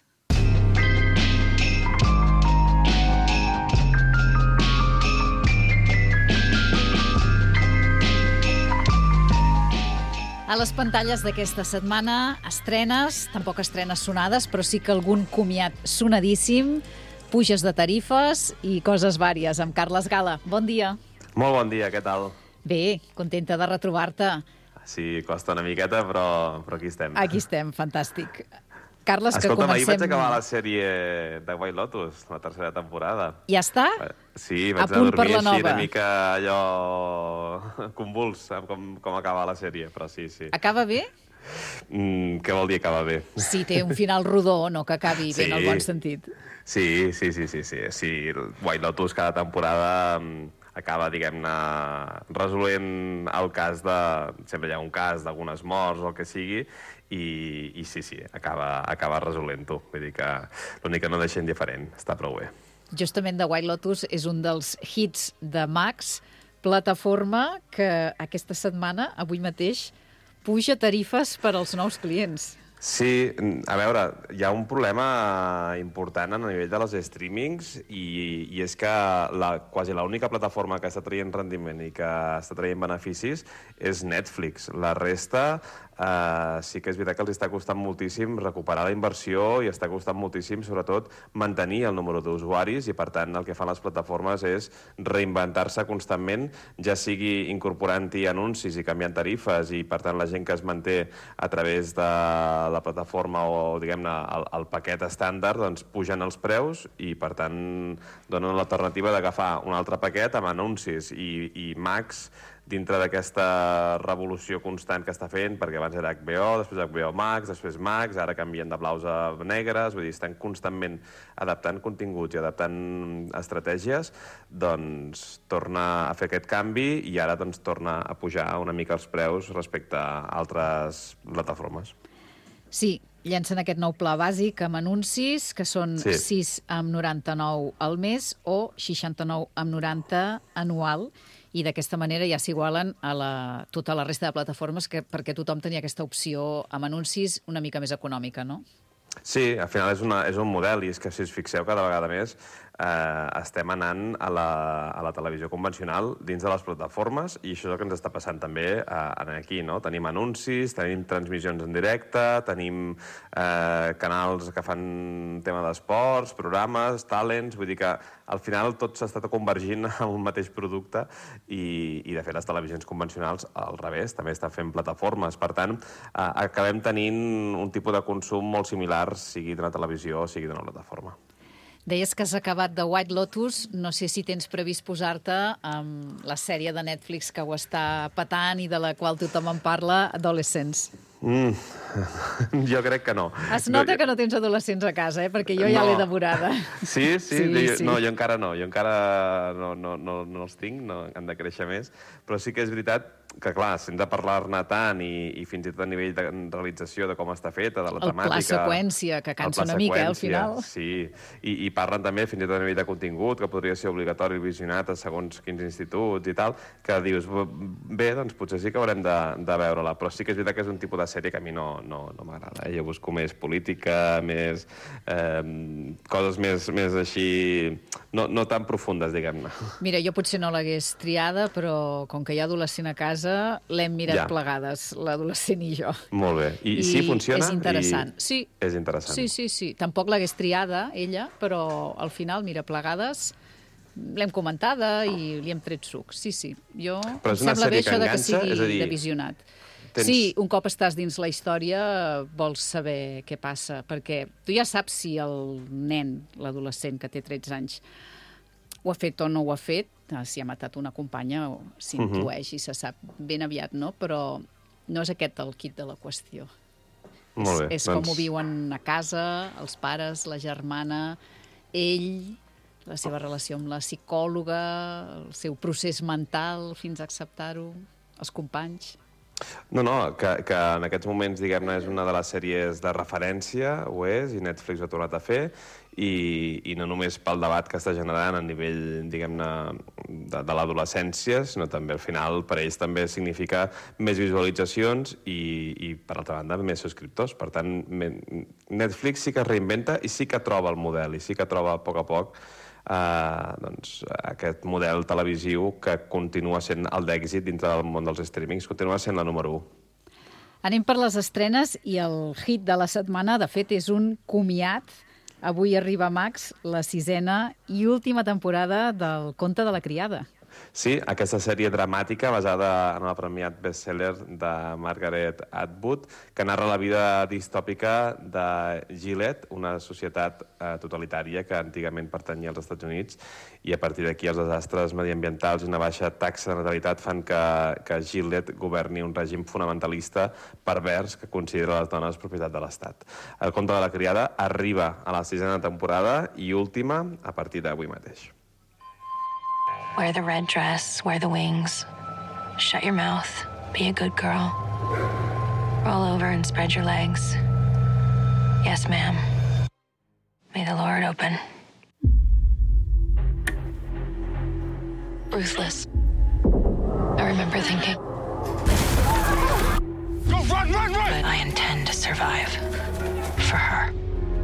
A les pantalles d'aquesta setmana, estrenes, tampoc estrenes sonades, però sí que algun comiat sonadíssim, puges de tarifes i coses vàries. Amb Carles Gala. Bon dia. Molt bon dia, què tal? Bé, contenta de retrobar-te. sí, costa una miqueta, però, però aquí estem. Aquí estem, fantàstic. Carles, que Escolta'm, comencem... ahir vaig acabar la sèrie de White Lotus, la tercera temporada. Ja està? Sí, vaig A punt anar a per dormir la així nova. una mica allò convuls, com, com acaba la sèrie, però sí, sí. Acaba bé? Mm, què vol dir acabar bé? Sí, té un final rodó, no que acabi bé en el bon sentit. Sí, sí, sí, sí, sí. sí. White Lotus cada temporada acaba, diguem-ne, resolent el cas de... Sempre hi ha un cas d'algunes morts o el que sigui, i, i sí, sí, acaba, acaba resolent-ho. Vull dir que l'únic que no deixa indiferent, està prou bé. Justament The White Lotus és un dels hits de Max, plataforma que aquesta setmana, avui mateix, puja tarifes per als nous clients. Sí, a veure, hi ha un problema important a nivell de les streamings i, i és que la, quasi l'única plataforma que està traient rendiment i que està traient beneficis és Netflix. La resta eh, sí que és veritat que els està costant moltíssim recuperar la inversió i està costant moltíssim, sobretot, mantenir el número d'usuaris i, per tant, el que fan les plataformes és reinventar-se constantment, ja sigui incorporant-hi anuncis i canviant tarifes i, per tant, la gent que es manté a través de la plataforma o, diguem-ne, el, el paquet estàndard, doncs pugen els preus i, per tant, donen l'alternativa d'agafar un altre paquet amb anuncis i, i Max dintre d'aquesta revolució constant que està fent, perquè abans era H B O, després H B O Max, després Max, ara canvien de blaus a negres, vull dir, estan constantment adaptant continguts i adaptant estratègies, doncs torna a fer aquest canvi i ara doncs torna a pujar una mica els preus respecte a altres plataformes. Sí, llencen aquest nou pla bàsic amb anuncis, que són Sí. sis amb noranta-nou al mes o seixanta-nou amb noranta anual, i d'aquesta manera ja s'igualen a la, tota la resta de plataformes que, perquè tothom tenia aquesta opció amb anuncis una mica més econòmica, no? Sí, al final és, una, és un model i és que, si us fixeu, cada vegada més eh, estem anant a la, a la televisió convencional dins de les plataformes i això és el que ens està passant també eh, aquí, no? Tenim anuncis, tenim transmissions en directe, tenim eh, canals que fan tema d'esports, programes, talents, vull dir que al final tot s'ha estat convergint en un mateix producte i, i de fet les televisions convencionals al revés, també estan fent plataformes, per tant eh, acabem tenint un tipus de consum molt similar, sigui d'una televisió o sigui d'una plataforma. Deies que has acabat de White Lotus, no sé si tens previst posar-te amb la sèrie de Netflix que ho està patant i de la qual tothom en parla, Adolescents. Mm. Jo crec que no. Es nota que no tens adolescents a casa, eh? Perquè jo ja No. l'he devorada. Sí, sí, Sí, jo, sí. no, jo encara no, jo encara no, no, no, no els tinc, no, han de créixer més, però sí que és veritat que, clar, si hem de parlar-ne tant i, i fins i tot a nivell de realització de com està feta, de la El temàtica... pla seqüència, que cansa el pla una mica, eh, al seqüència, final. Sí, I, i parlen també fins i tot a nivell de contingut, que podria ser obligatori visionat a segons quins instituts i tal, que dius, bé, doncs potser sí que haurem de, de veure-la, però sí que és veritat que és un tipus de sèrie que a mi no, no, no m'agrada. Eh? Jo busco més política, més... Eh, coses més, més així... No, no tan profundes, diguem-ne. Mira, jo potser no l'hagués triada, però com que hi ha adolescent a casa, l'hem mirat Ja. plegades, l'adolescent i jo. Molt bé. I, I sí, funciona? és interessant. I... Sí. És interessant. Sí, sí, sí. Tampoc l'hagués triada, ella, però al final, mira, plegades l'hem comentada i li hem tret suc. Sí, sí. Jo Però em és una sembla bé sèrie que això de que enganxa? sigui És a dir, de visionat. tens- Sí, un cop estàs dins la història vols saber què passa, perquè tu ja saps si el nen, l'adolescent que té tretze anys, ho ha fet o no ho ha fet, si ha matat una companya o s'intueix i se sap ben aviat, no? Però no és aquest el quid de la qüestió. Molt bé, És, és com doncs- ho viuen a casa, els pares, la germana, ell, la seva relació amb la psicòloga, el seu procés mental fins a acceptar-ho, els companys. No, no, que, que en aquests moments, diguem-ne, és una de les sèries de referència, ho és, i Netflix ho ha tornat a fer, i, i no només pel debat que està generant a nivell, diguem-ne, de, de l'adolescència, sinó també al final per ells també significa més visualitzacions i, i per altra banda, més subscriptors. Per tant, Netflix sí que es reinventa i sí que troba el model, i sí que troba a poc a poc Uh, doncs, aquest model televisiu que continua sent el d'èxit dintre del món dels streamings, continua sent la número u. Anem per les estrenes i el hit de la setmana, de fet, és un comiat. Avui arriba a Max la sisena i última temporada del Conte de la criada. Sí, aquesta sèrie dramàtica basada en el premiat bestseller de Margaret Atwood, que narra la vida distòpica de Gilead, una societat eh, totalitària que antigament pertanyia als Estats Units, i a partir d'aquí els desastres mediambientals i una baixa taxa de natalitat fan que, que Gilead governi un règim fonamentalista pervers que considera les dones propietat de l'Estat. El conte de la criada arriba a la sisena temporada i última a partir d'avui mateix. Wear the red dress, wear the wings. Shut your mouth, be a good girl. Roll over and spread your legs. Yes, ma'am. May the Lord open. Ruthless. I remember thinking... Go, run, run, run! But I intend to survive. For her.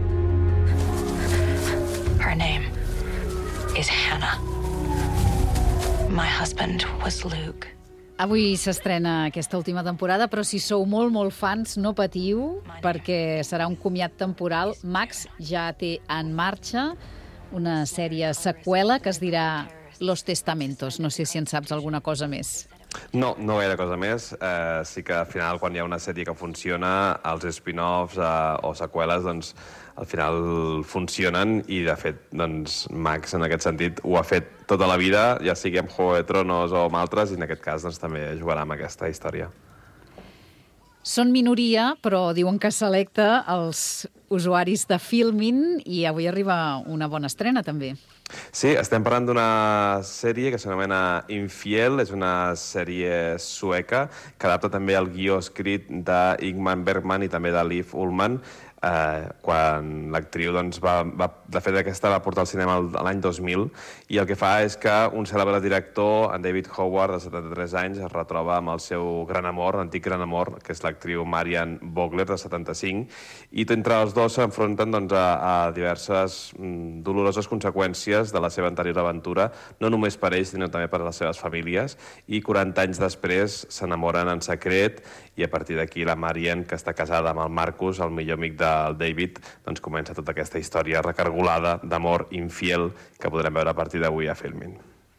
Her name is Hannah. My husband was Luke. Avui s'estrena aquesta última temporada, però si sou molt, molt fans, no patiu, perquè serà un comiat temporal. Max ja té en marxa una sèrie seqüela que es dirà Los Testamentos. No sé si en saps alguna cosa més. No, no gaire cosa més. Eh, sí que al final, quan hi ha una sèrie que funciona, els spin-offs eh, o seqüeles, doncs, al final funcionen i, de fet, doncs, Max, en aquest sentit, ho ha fet tota la vida, ja sigui amb Juego de Tronos o amb altres, i en aquest cas doncs, també jugarà amb aquesta història. Són minoria, però diuen que selecta els usuaris de Filmin i avui arriba una bona estrena, també. Sí, estem parlant d'una sèrie que s'anomena Infiel, és una sèrie sueca que adapta també el guió escrit d'Ingmar Bergman i també de Liv Ullmann, Eh, quan l'actriu doncs, va, va, de fet aquesta va portar al cinema l'any dos mil, i el que fa és que un cèlebre director, en David Howard, de setanta-tres anys, es retroba amb el seu gran amor, l'antic gran amor, que és l'actriu Marian Vogler, de setanta-cinc, i entre els dos s'enfronten doncs, a, a diverses mm, doloroses conseqüències de la seva anterior aventura, no només per ells, sinó també per les seves famílies, i quaranta anys després s'enamoren en secret, i a partir d'aquí la Marian, que està casada amb el Marcus, el millor amic del David, doncs comença tota aquesta història recargolada d'amor infiel que podrem veure a partir d'avui a Filmin.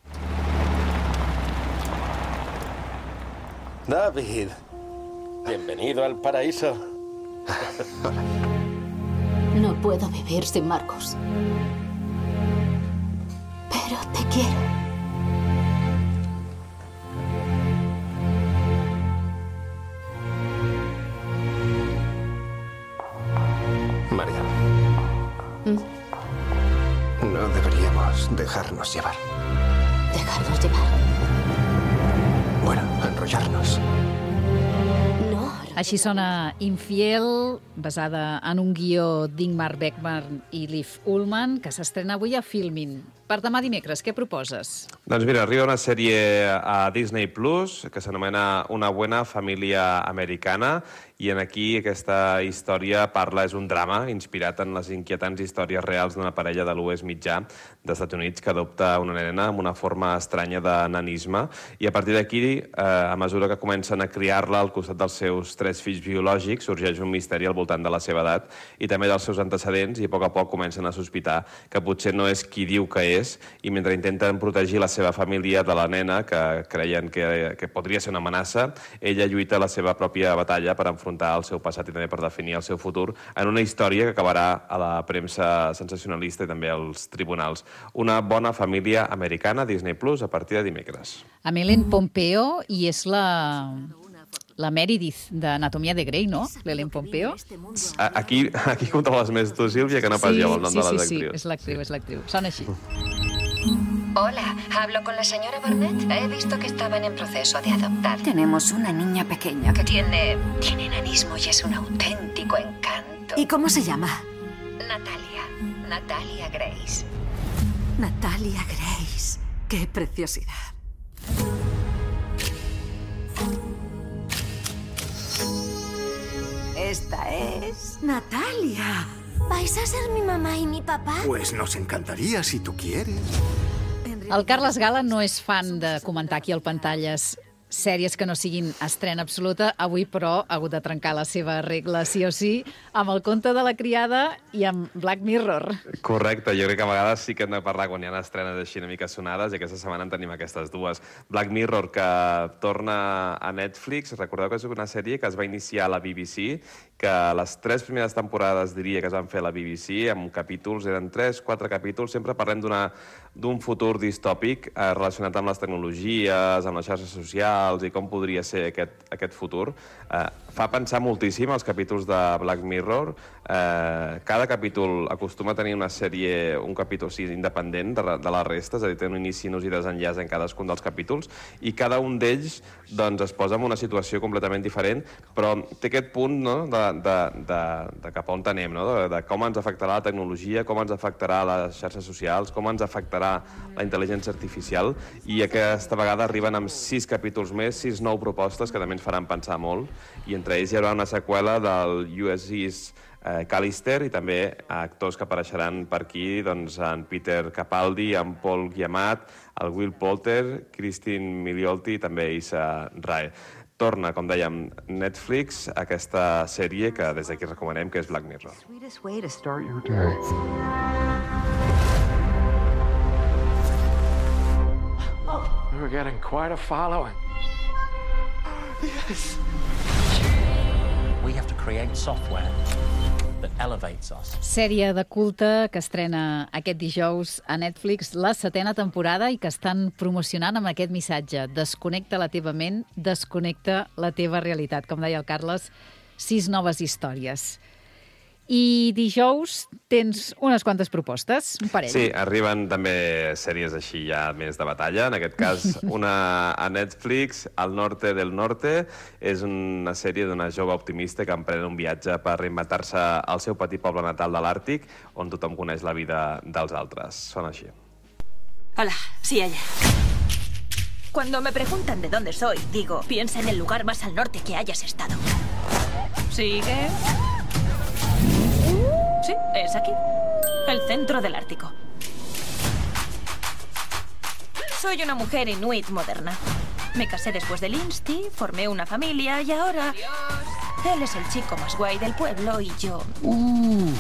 David, bienvenido al paraíso. No puedo vivir sin Marcus. Pero te quiero. María. No deberíamos dejarnos llevar. ¿Dejarnos llevar? Bueno, enrollarnos. No. Així sona Infiel, basada en un guió d'Ingmar Bergman i Liv Ullmann, que s'estrena avui a Filmin. Per demà dimecres, què proposes? Doncs mira, arriba una sèrie a Disney Plus que s'anomena Una buena família americana, i en aquí aquesta història parla, és un drama inspirat en les inquietants històries reals d'una parella de l'Oest mitjà dels Estats Units que adopta una nena amb una forma estranya de nanisme, i a partir d'aquí, eh, a mesura que comencen a criar-la al costat dels seus tres fills biològics, sorgeix un misteri al voltant de la seva edat i també dels seus antecedents, i a poc a poc comencen a sospitar que potser no és qui diu que és, i mentre intenten protegir la seva família de la nena, que creien que, que podria ser una amenaça, ella lluita la seva pròpia batalla per enfrontar el seu passat i també per definir el seu futur en una història que acabarà a la premsa sensacionalista i també als tribunals. Una bona família americana, Disney Plus, a partir de dimecres. Amb Ellen Pompeo, i és la... la Meredith d'Anatomia de Grey, no? L'Ellen Pompeo. Aquí, aquí controles més tu, Sílvia, que no pas sí, jo el nom sí, de les sí, actrius. Sí, és l'actriu, és l'actriu. Sona així. Hola, ¿hablo con la señora Barnett? He visto que estaban en proceso de adoptar. Tenemos una niña pequeña que Tiene, tiene enanismo y es un auténtico encanto. ¿Y cómo se llama? Natalia, Natalia Grace. Natalia Grace. ¡Qué preciosidad! Esta es Natalia. ¿Vais a ser mi mamá y mi papá? Pues nos encantaría si tú quieres. El Carles Gala no és fan de comentar aquí al Pantalles sèries que no siguin estrena absoluta, avui però ha hagut de trencar la seva regla sí o sí amb El conte de la criada i amb Black Mirror. Correcte, jo crec que a vegades sí que hem de parlar quan hi ha estrenes així una mica sonades, i aquesta setmana en tenim aquestes dues. Black Mirror, que torna a Netflix. Recordeu que és una sèrie que es va iniciar a la B B C, que les tres primeres temporades diria que es van fer a la B B C, amb capítols, eren tres, quatre capítols, sempre parlem d'una d'un futur distòpic eh, relacionat amb les tecnologies, amb les xarxes socials i com podria ser aquest, aquest futur. Eh, fa pensar moltíssim els capítols de Black Mirror. Eh, cada capítol acostuma a tenir una sèrie, un capítol sí, independent de, de la resta, és a dir, té un inici, nus i desenllaç en cadascun dels capítols, i cada un d'ells doncs, es posa en una situació completament diferent, però té aquest punt, no?, de, de, de, de cap on anem, no?, de, de com ens afectarà la tecnologia, com ens afectarà les xarxes socials, com ens afectarà la intel·ligència artificial, i aquesta vegada arriben amb sis capítols més, sis nou propostes que també ens faran pensar molt, i entre ells hi haurà una seqüela del U S S eh, Callister, i també actors que apareixeran per aquí, doncs en Peter Capaldi, en Paul Giamatti, el Will Poulter, Christine Milioti i també Issa Rae. Torna, com dèiem, Netflix, aquesta sèrie que des d'aquí recomanem, que és Black Mirror. Sweetest way to start your day. We're getting quite a following. Yes. We have to create software that elevates us. Sèrie de culte que estrena aquest dijous a Netflix, la setena temporada, i que estan promocionant amb aquest missatge: desconnecta la teva ment, desconnecta la teva realitat. Com deia el Carles, sis noves històries. I dijous tens unes quantes propostes, un parell. Sí, arriben també sèries així ja més de batalla. En aquest cas, una a Netflix, El norte del norte. És una sèrie d'una jove optimista que emprèn un viatge per reinventar-se al seu petit poble natal de l'Àrtic, on tothom coneix la vida dels altres. Sona així. Hola, sí, ella. Cuando me preguntan de dónde soy, digo, piensa en el lugar más al norte que hayas estado. ¿Sigue? Sí, es aquí. El centro del Ártico. Soy una mujer inuit moderna. Me casé después del Insti, formé una familia y ahora... Adiós. Él es el chico más guay del pueblo y yo... Uh.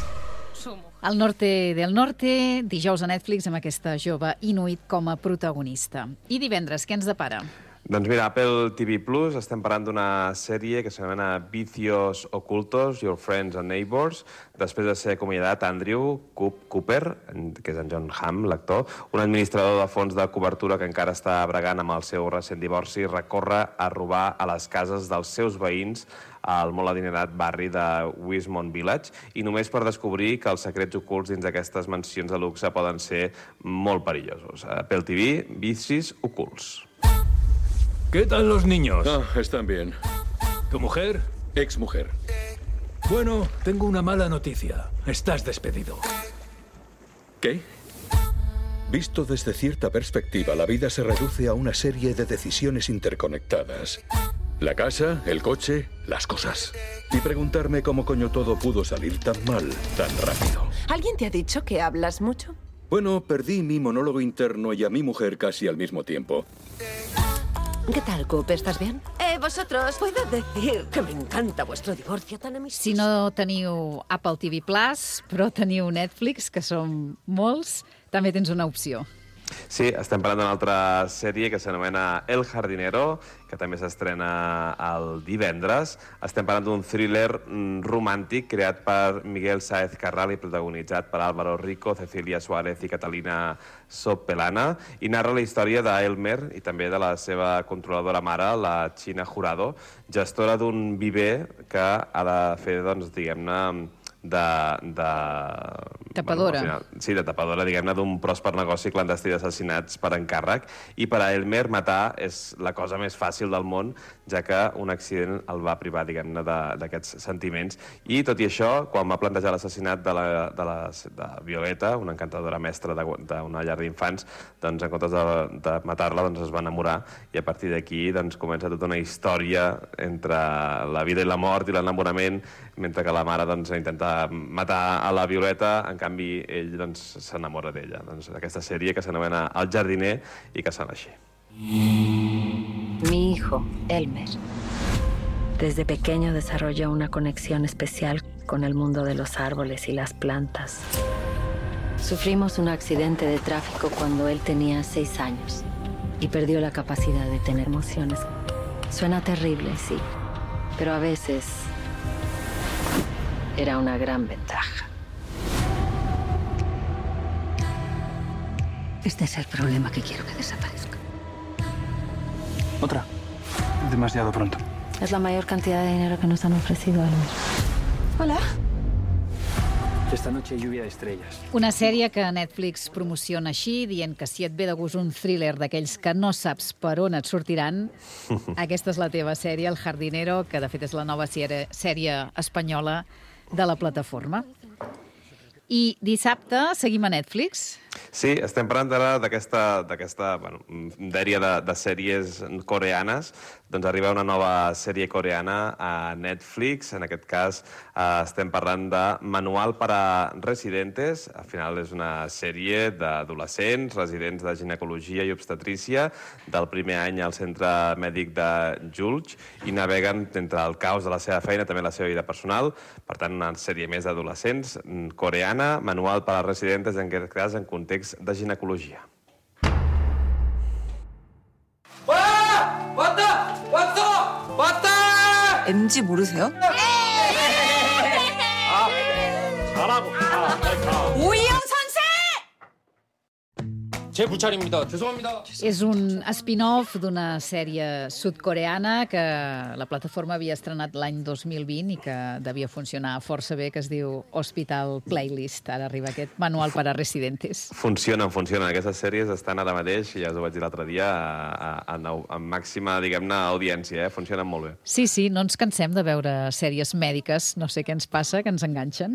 El norte del norte, dijous a Netflix amb aquesta jove inuit com a protagonista. I divendres, què ens depara? Doncs mira, Apple T V Plus, estem parlant d'una sèrie que s'anomena Vicios Ocultos, Your Friends and Neighbors, després de ser acomiadat Andrew Cooper, que és en John Hamm, l'actor, un administrador de fons de cobertura que encara està bregant amb el seu recent divorci, recorre a robar a les cases dels seus veïns al molt adinerat barri de Wismont Village, i només per descobrir que els secrets ocults dins d'aquestes mansions de luxe poden ser molt perillosos. Apple T V, Vicis Ocults. ¿Qué tal los niños? Ah, están bien. ¿Tu mujer? Exmujer. Bueno, tengo una mala noticia. Estás despedido. ¿Qué? Visto desde cierta perspectiva, la vida se reduce a una serie de decisiones interconectadas. La casa, el coche, las cosas. Y preguntarme cómo coño todo pudo salir tan mal, tan rápido. ¿Alguien te ha dicho que hablas mucho? Bueno, perdí mi monólogo interno y a mi mujer casi al mismo tiempo. ¿Qué tal, Coop? ¿Estás bien? Eh, vosotros, puedo decir que me encanta vuestro divorcio tan amistoso. Si no teniu Apple T V Plus, però teniu Netflix, que són molts, també tens una opció. Sí, estem parlant d'una altra sèrie que s'anomena El Jardinero, que també s'estrena el divendres. Estem parlant d'un thriller romàntic creat per Miguel Sáez Carral i protagonitzat per Álvaro Rico, Cecilia Suárez i Catalina Sopelana, i narra la història d'Elmer i també de la seva controladora mare, la China Jurado, gestora d'un viver que ha de fer, doncs, diguem-ne, de... de tapadora. Bueno, final, sí, de tapadora, diguem-ne, d'un pròsper negoci clandestí d'assassinats per encàrrec, i per a Elmer matar és la cosa més fàcil del món, ja que un accident el va privar, diguem-ne, d'aquests sentiments. I tot i això, quan va plantejar l'assassinat de, la, de, la, de Violeta, una encantadora mestra d'una llar d'infants, doncs en comptes de, de matar-la, doncs es va enamorar, i a partir d'aquí doncs, comença tota una història entre la vida i la mort i l'enamorament, mentre que la mare doncs, intenta matar a la Violeta, en canvi ell doncs, s'enamora d'ella. Doncs, aquesta sèrie que s'anomena El Jardiner i que sona així. Mi hijo, Elmer, desde pequeño desarrolló una conexión especial con el mundo de los árboles y las plantas. Sufrimos un accidente de tráfico cuando él tenía seis años y perdió la capacidad de tener emociones. Suena terrible, sí, pero a veces era una gran ventaja. Este es el problema que quiero que desaparezca. Otra. Demasiado pronto. Es la mayor cantidad de dinero que nos han ofrecido, Elmer. Hola. Esta noche lluvia de estrellas. Una sèrie que Netflix promociona així, dient que si et ve de gust un thriller d'aquells que no saps per on et sortiran, aquesta és la teva sèrie, El Jardinero, que de fet és la nova sèrie, sèrie espanyola de la plataforma. I dissabte seguim a Netflix. Sí, estem parlant ara d'aquesta bueno, dèria de, de sèries coreanes. Doncs arriba una nova sèrie coreana a Netflix. En aquest cas eh, estem parlant de Manual para Residentes. Al final és una sèrie d'adolescents, residents de ginecologia i obstetrícia, del primer any al centre mèdic de Julge, i naveguen entre el caos de la seva feina, també la seva vida personal. Per tant, una sèrie més d'adolescents coreana, Manual para Residentes, en aquest cas en context de ginecologia. 와! 왔다! 왔어! 왔다! 엠지 모르세요? 아, 잘하고. 오이영 선생! 제 불찰입니다. 죄송합니다. És un spin-off d'una sèrie sud-coreana que la plataforma havia estrenat l'any dos mil vint i que devia funcionar força bé, que es diu Hospital Playlist. Ara arriba aquest Manual para Residentes. Funcionen, funcionen. Aquestes sèries estan ara mateix, ja us ho vaig dir l'altre dia, en màxima, diguem-ne, audiència, eh? Funcionen molt bé. Sí, sí, no ens cansem de veure sèries mèdiques. No sé què ens passa, que ens enganxen.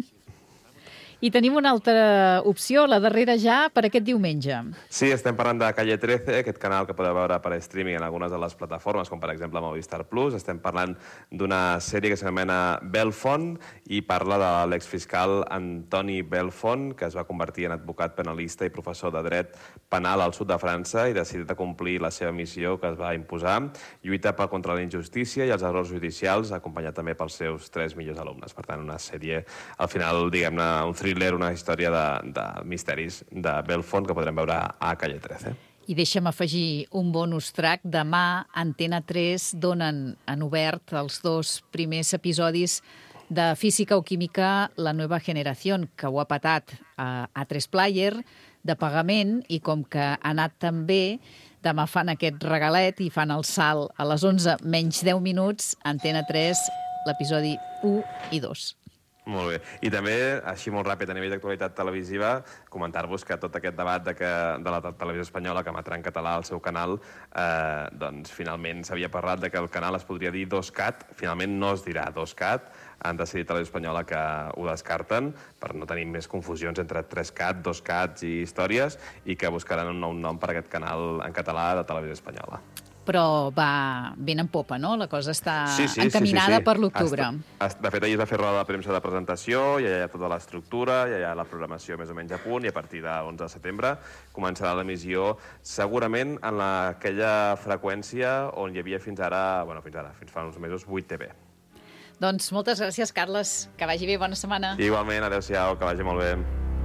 I tenim una altra opció, la darrera ja, per aquest diumenge. Sí, estem parlant de Calle trece, aquest canal que podeu veure per streaming en algunes de les plataformes, com per exemple Movistar Plus. Estem parlant d'una sèrie que s'anomena Belfont i parla de l'exfiscal Antoni Belfont, que es va convertir en advocat penalista i professor de dret penal al sud de França i decidit a complir la seva missió que es va imposar, lluita contra la injustícia i els errors judicials, acompanyat també pels seus tres millors alumnes. Per tant, una sèrie, al final, diguem-ne, un thriller, una història de, de misteris de Belfont que podrem veure a Calle trece. I deixa'm afegir un bonus track. Demà, Antena tres donen en obert els dos primers episodis de Física o Química, La Nueva Generación, que ho ha patat a A tres Player, de pagament, i com que ha anat tan bé, demà fan aquest regalet i fan el salt a les onze menys deu minuts, Antena tres, l'episodi u i dos. Molt bé. I també, així molt ràpid, a nivell d'actualitat televisiva, comentar-vos que tot aquest debat de, que, de la televisió espanyola que emetrà en català al seu canal, eh, doncs finalment s'havia parlat de que el canal es podria dir dos cat, finalment no es dirà dos cat, han decidit a la espanyola que ho descarten per no tenir més confusions entre tres cat, dos cats i històries, i que buscaran un nou nom per a aquest canal en català de televisió espanyola. Però va ben en popa, no? La cosa està sí, sí, encaminada sí, sí, sí. per l'octubre. De fet, ahir es va fer roda de premsa de presentació, ja hi ha tota l'estructura, ja hi ha la programació més o menys a punt, i a partir de l'onze de setembre començarà l'emissió segurament en aquella freqüència on hi havia fins ara, bueno, fins ara, fins fa uns mesos, vuit T V. Doncs moltes gràcies, Carles. Que vagi bé, bona setmana. Igualment, adéu-siau, que vagi molt bé.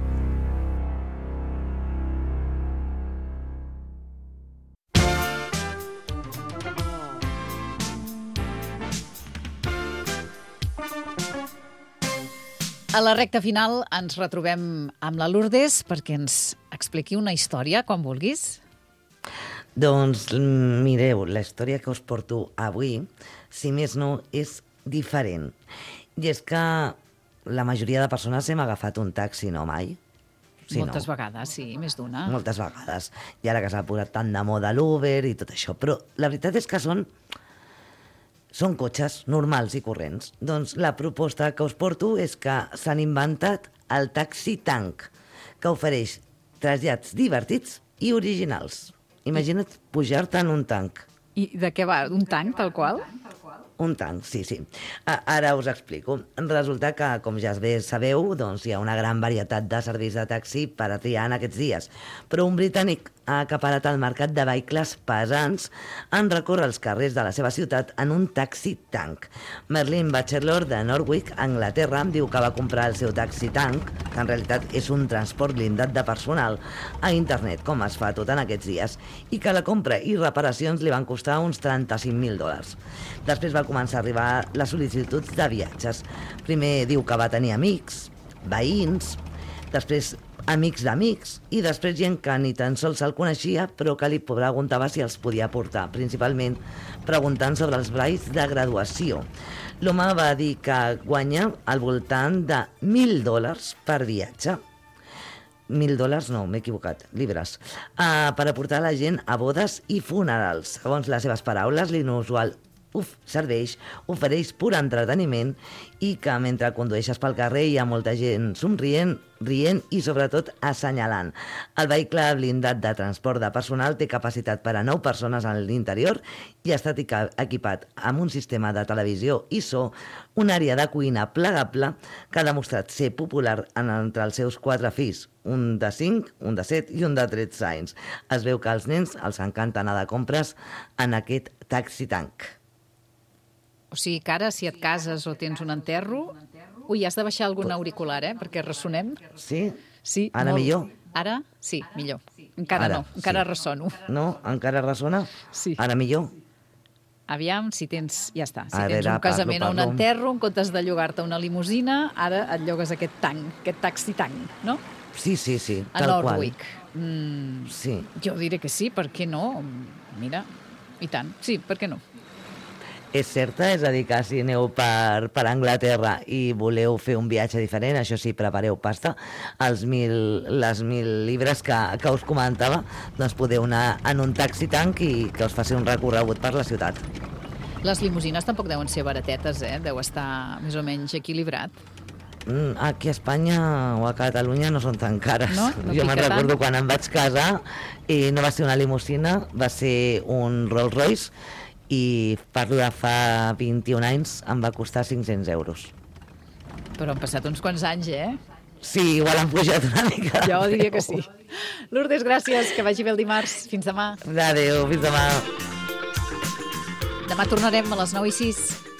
A la recta final ens retrobem amb la Lourdes perquè ens expliqui una història, quan vulguis. Doncs mireu, la història que us porto avui, si més no, és diferent. I és que la majoria de persones hem agafat un taxi, no mai? Si Moltes no. vegades, sí, més d'una. Moltes vegades. I ara que s'ha posat tant de moda l'Uber i tot això. Però la veritat és que són... Són cotxes normals i corrents. Doncs la proposta que us porto és que s'han inventat el taxi tank, que ofereix trasllats divertits i originals. Imagina't pujar-te en un tanc. I de què va? Un tanc, tal qual? Un tanc, sí, sí. Ara us explico. Resulta que, com ja bé sabeu, doncs hi ha una gran varietat de serveis de taxi per a triar en aquests dies. Però un britànic ha acaparat el mercat de vehicles pesants en recórrer els carrers de la seva ciutat en un taxi tanc. Merlin Batchelor, de Norwich, Anglaterra, diu que va comprar el seu taxi tanc, que en realitat és un transport blindat de personal, a internet, com es fa tot en aquests dies, i que la compra i reparacions li van costar uns trenta-cinc mil dòlars. Després va començar a arribar les sol·licituds de viatges. Primer diu que va tenir amics, veïns, després amics d'amics, i després gent que ni tan sols se'l coneixia, però que li preguntava si els podia portar, principalment preguntant sobre els balls de graduació. L'home va dir que guanya al voltant de mil dòlars per viatge. Mil dòlars, no, m'he equivocat, llibres, uh, per aportar la gent a bodes i funerals. Segons les seves paraules, l'inusual Uf, serveix, ofereix pur entreteniment i que mentre condueixes pel carrer hi ha molta gent somrient, rient i sobretot assenyalant. El vehicle blindat de transport de personal té capacitat per a nou persones a l'interior i ha estat equipat amb un sistema de televisió i so, una àrea de cuina plegable que ha demostrat ser popular entre els seus quatre fills, un de cinc, un de set i un de tretze anys. Es veu que als nens els encanta anar de compres en aquest taxi tanc. O sigui que ara, si et cases o tens un enterro... Ui, has de baixar algun auricular, eh? Perquè ressonem. Sí? Sí. Ara molt... millor? Ara? Sí, millor. Encara Ara, no, encara sí. ressono. No? Encara ressona? Sí. Ara millor? Aviam, si tens... Ja està. Si A tens veure, un casament parlo, o un parlo. enterro, en comptes de llogar-te una limusina, ara et llogues aquest tanc, aquest taxi tanc, no? Sí, sí, sí, A tal qual. Norwich. Mm, sí. Jo diré que sí, per què no? Mira, i tant. Sí, per què no? És certa, és a dir, que si aneu per, per Anglaterra i voleu fer un viatge diferent, això sí, prepareu pasta, els mil, les mil llibres que, que us comentava, doncs podeu anar en un taxi tanc i que us faci un recorregut per la ciutat. Les limusines tampoc deuen ser baratetes, eh? Deu estar més o menys equilibrat. Mm, aquí a Espanya o a Catalunya no són tan cares. No? No jo me'n pica recordo tant? quan em vaig casar i no va ser una limusina, va ser un Rolls Royce, i parlo de fa vint-i-un anys, em va costar cinc-cents euros. Però han passat uns quants anys, eh? Sí, igual han pujat una mica. Jo diria que sí. Lourdes, gràcies, que vagi bé el dimarts. Fins demà. Adéu, fins demà. Demà tornarem a les nou i sis.